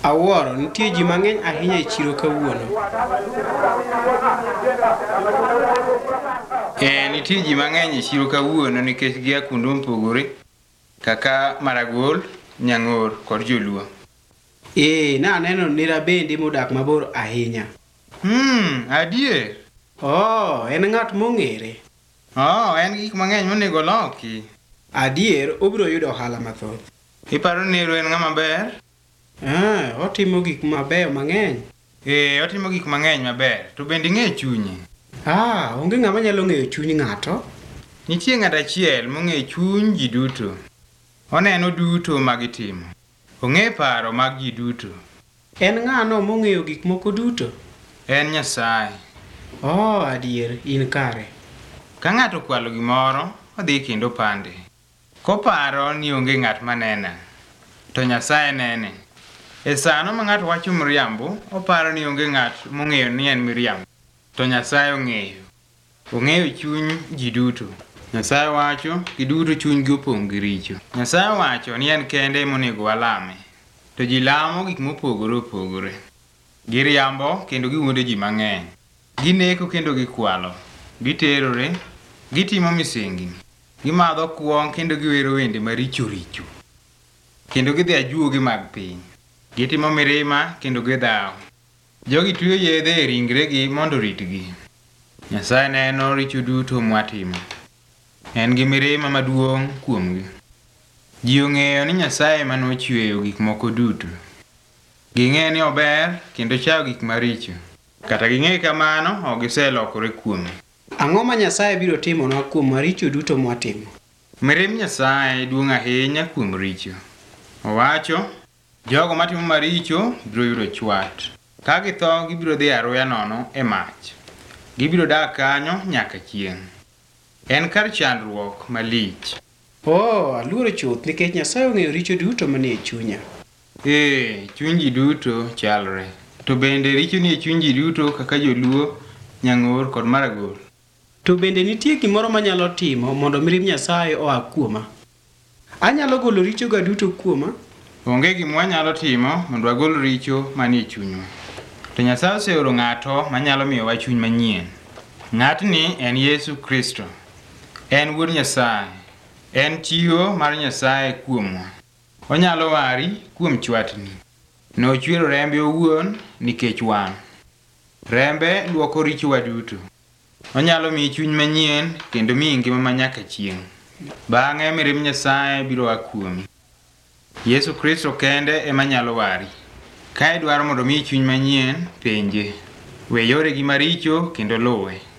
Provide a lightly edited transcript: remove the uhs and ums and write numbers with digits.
Awuoro, nitie ji mang'eny ahinya e chiro kawuono. Nitie ji mang'eny e chiro kawuono nikech gia kuonde mopogore kaka Maragol, Nyang'or kod Joluo. Naneno Nirabendi modak mabor ahinya. Adier? En ng'at mong'ere. En gik mang'eny monego loki. Adier, obiro yudo ohala mathoth. Iparo ni Nero en ng'ama ber? Otimo gik mabeyo mang'eny. Otimo gik mang'eny maber. To bende ing'e chunye? Onge ng'ama nyalo ng'eyo chuny ng'ato. Nitie ng'at achiel mong'e chuny ji duto. Oneno duto magitimo. Ong'e paro mag ji duto. En ng'ano mong'eyo gik moko duto? En Nyasaye. Adier, in kare. Ka ng'ato kwalo gimoro, odhi kendo pande. Koparo ni onge ng'at manena, to Nyasaye nene. E sano ma ng'ato wacho miriambo, oparo ni onge ng'at mong'eyo ni en miriambo. To Nyasaye ong'eyo. Ong'eyo chuny ji duto. Nyasaye wacho, giduto chunygi opong' gi richo. Nyasaye wacho ni en kende monego walame. To ji lamo gik mopogore opogore. Giriambo kendo giwuondo ji mang'eny. Gineko kendo gikwalo. Giterore. Gitimo misingi. Gimadho kuong' kendo giwero wende maricho richo. Kendo gidhi ajuoge mag piny. Gitimo mirima kendo gidhawo. Jogi tuyo yedhe e ringregi mondo ritgi. Nyasaye neno richo duto mwatimo. En gi mirima maduong' kuomgi. Ji ong'eyo ni Nyasaye ema nochweyo gik moko duto. Ging'e ni ober kendo chayo gik maricho. Kata ging'e kamano ok giselokore kuome. Ang'o ma Nyasaye biro timonwa kuom maricho duto mwatimo? Mirim Nyasaye duong' ahinya kuom richo. Owacho, jogo matimo maricho biro yudo chwat. Ka githo gibiro dhi aruya nono e mach. Gibiro dak kanyo nyaka chieng'. En kar chandruok malich. Aluoro chuth nikech Nyasaye ong'eyo richo duto manie chunya. Chuny ji duto chalre. To bende richo nie chuny ji duto kaka Joluo, Nyang'or kod Maragol. To bende nitie gimoro manyalo timo mondo mirim Nyasaye oa kuoma? Anyalo golo richo ga duto kuoma? Onge gima wanyalo timo mondo wagol richo manie chunywa. To Nyasaye oseoro ng'ato manyalo miyowa chuny manyien. Ng'atni en Yesu Kristo. En Wuod Nyasaye. En chiwo mar Nyasaye kuomwa. Onyalo wari kuom chwatni. Nochwero rembe owuon nikech wan. Rembe luoko richowa duto. Onyalo miyi chuny manyien kendo miyi ngima manyaka chieng'. Bang'e mirim Nyasaye biro a kuomi. Yesu Kristo kende ema nyalo wari. Ka idwaro mondo miyi chuny manyien, penje. We yoregi maricho kendo luwe.